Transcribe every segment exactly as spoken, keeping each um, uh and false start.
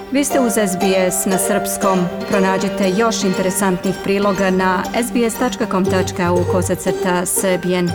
Vi ste uz S B S na srpskom. Pronađite još interesantnih priloga na sbs.com.au kosacrta srbijen.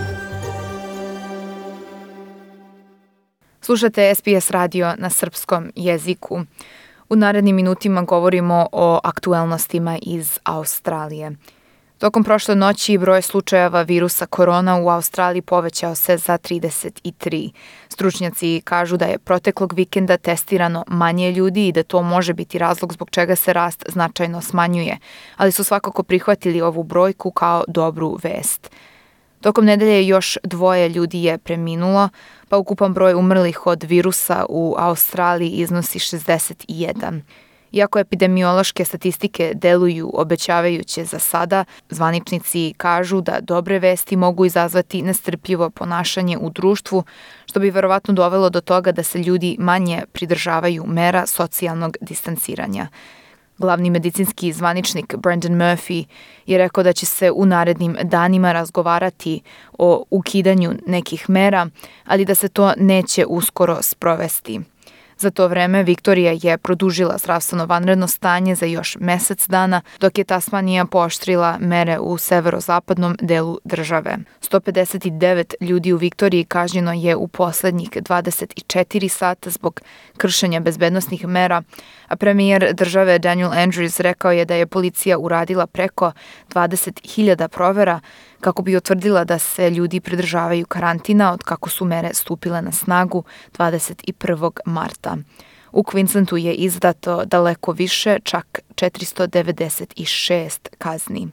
Slušate S B S radio na srpskom jeziku. U narednim minutima govorimo o aktuelnostima iz Australije. Tokom prošle noći broj slučajeva virusa korona u Australiji povećao se za trideset tri. Stručnjaci kažu da je proteklog vikenda testirano manje ljudi i da to može biti razlog zbog čega se rast značajno smanjuje, ali su svakako prihvatili ovu brojku kao dobru vest. Tokom nedelje još dvoje ljudi je preminulo, pa ukupan broj umrlih od virusa u Australiji iznosi šezdeset jedan. Iako epidemiološke statistike deluju obećavajuće za sada, zvaničnici kažu da dobre vesti mogu izazvati nestrpljivo ponašanje u društvu, što bi verovatno dovelo do toga da se ljudi manje pridržavaju mera socijalnog distanciranja. Glavni medicinski zvaničnik Brendan Murphy je rekao da će se u narednim danima razgovarati o ukidanju nekih mera, ali da se to neće uskoro sprovesti. Za to vreme Viktorija je produžila zdravstveno vanredno stanje za još mesec dana, dok je Tasmanija pooštrila mere u severozapadnom delu države. sto pedeset devet ljudi u Viktoriji kažnjeno je u poslednjih dvadeset četiri sata zbog kršenja bezbednosnih mera, a premijer države Daniel Andrews rekao je da je policija uradila preko dvadeset hiljada provera kako bi utvrdila da se ljudi pridržavaju karantina od kako su mere stupile na snagu dvadeset prvog marta. U Queenslandu je izdato daleko više, čak četiristo devedeset šest kazni.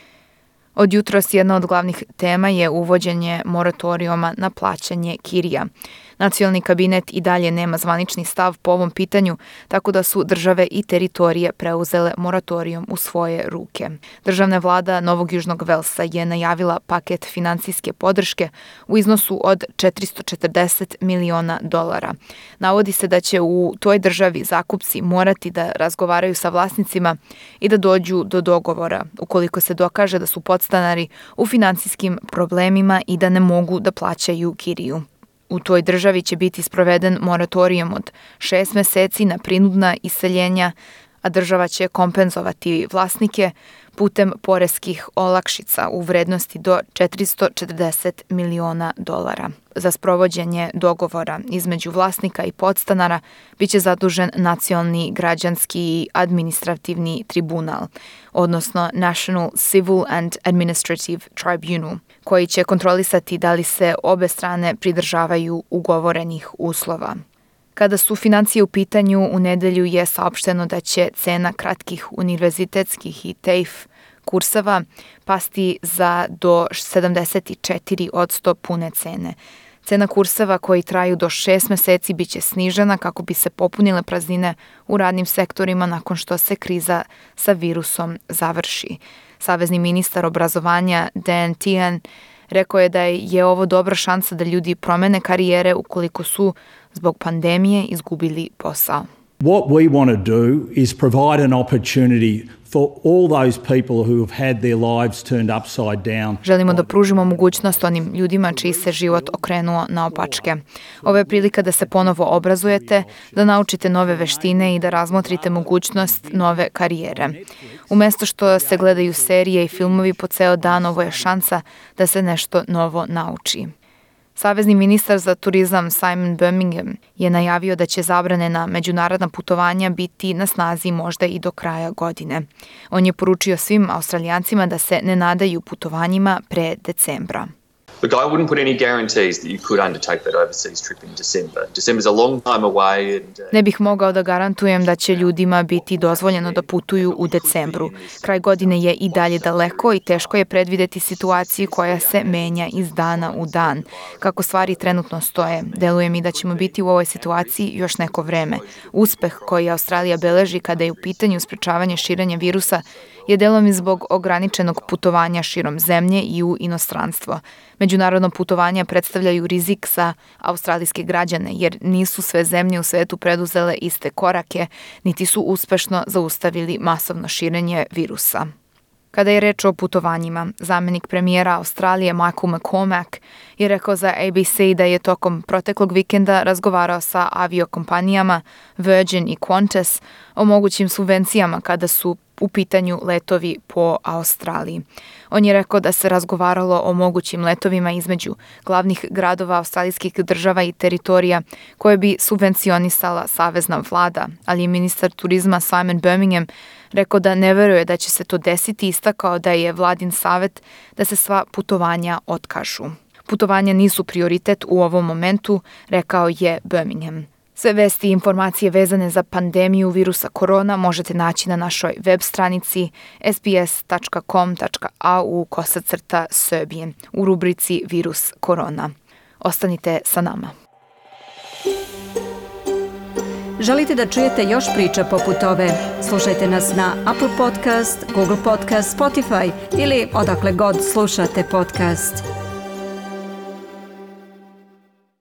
Od jutros jedna od glavnih tema je uvođenje moratorijuma na plaćanje kirija. Nacionalni kabinet i dalje nema zvanični stav po ovom pitanju, tako da su države i teritorije preuzele moratorijum u svoje ruke. Državna vlada Novog Južnog Velsa je najavila paket finansijske podrške u iznosu od četiristo četrdeset miliona dolara. Navodi se da će u toj državi zakupci morati da razgovaraju sa vlasnicima i da dođu do dogovora, ukoliko se dokaže da su podstanari u finansijskim problemima i da ne mogu da plaćaju kiriju. U toj državi će biti sproveden moratorijum od šest meseci na prinudna iseljenja, a država će kompenzovati vlasnike putem poreskih olakšica u vrednosti do četiristo četrdeset miliona dolara. Za sprovođenje dogovora između vlasnika i podstanara biće zadužen Nacionalni građanski i administrativni tribunal, odnosno National Civil and Administrative Tribunal, koji će kontrolisati da li se obe strane pridržavaju ugovorenih uslova. Kada su financije u pitanju, u nedelju je saopšteno da će cena kratkih univerzitetskih i T A F E kurseva pasti za do sedamdeset četiri posto pune cene. Cena kurseva koji traju do šest meseci biće snižena kako bi se popunile praznine u radnim sektorima nakon što se kriza sa virusom završi. Savezni ministar obrazovanja Dan Tehan rekao je da je ovo dobra šansa da ljudi promene karijere ukoliko su zbog pandemije izgubili posao. What we want to do is provide an opportunity for all those people who have had their lives turned upside down. Želimo da pružimo mogućnost onim ljudima čiji se život okrenuo naopačke. Ovo je prilika da se ponovo obrazujete, da naučite nove veštine i da razmotrite mogućnost nove karijere. Umesto što se gledaju serije i filmovi po ceo dan, ovo je šansa da se nešto novo nauči. Savezni ministar za turizam Simon Birmingham je najavio da će zabrane na međunarodna putovanja biti na snazi možda i do kraja godine. On je poručio svim Australijancima da se ne nadaju putovanjima pre decembra. Look, I wouldn't put any guarantees that you could undertake that overseas trip in December. December's a long time away and uh... Ne bih mogao da garantujem da će ljudima biti dozvoljeno da putuju u decembru. Kraj godine je i dalje daleko i teško je predvideti situaciju koja se menja iz dana u dan. Kako stvari trenutno stoje, deluje mi da ćemo biti u ovoj situaciji još neko vreme. Uspeh koji Australija beleži kada je u pitanju sprečavanje širenja virusa je delom i zbog ograničenog putovanja širom zemlje i u inostranstvo. Međunarodno putovanja predstavljaju rizik za australijske građane jer nisu sve zemlje u svetu preduzele iste korake, niti su uspešno zaustavili masovno širenje virusa. Kada je reč o putovanjima, zamenik premijera Australije Michael McCormack je rekao za A B C da je tokom proteklog vikenda razgovarao sa aviokompanijama Virgin i Qantas o mogućim subvencijama kada su u pitanju letovi po Australiji. On je rekao da se razgovaralo o mogućim letovima između glavnih gradova australijskih država i teritorija koje bi subvencionisala savezna vlada, ali je ministar turizma Simon Birmingham rekao da ne veruje da će se to desiti i istakao da je vladin savet da se sva putovanja otkažu. Putovanja nisu prioritet u ovom momentu, rekao je Birmingham. Sve vesti i informacije vezane za pandemiju virusa korona možete naći na našoj web stranici s b s tačka com tačka a u kosacrta Srbije u rubrici Virus korona. Ostanite sa nama. Želite da čujete još priča poput ove? Slušajte nas na Apple Podcast, Google Podcast, Spotify ili odakle god slušate podcast.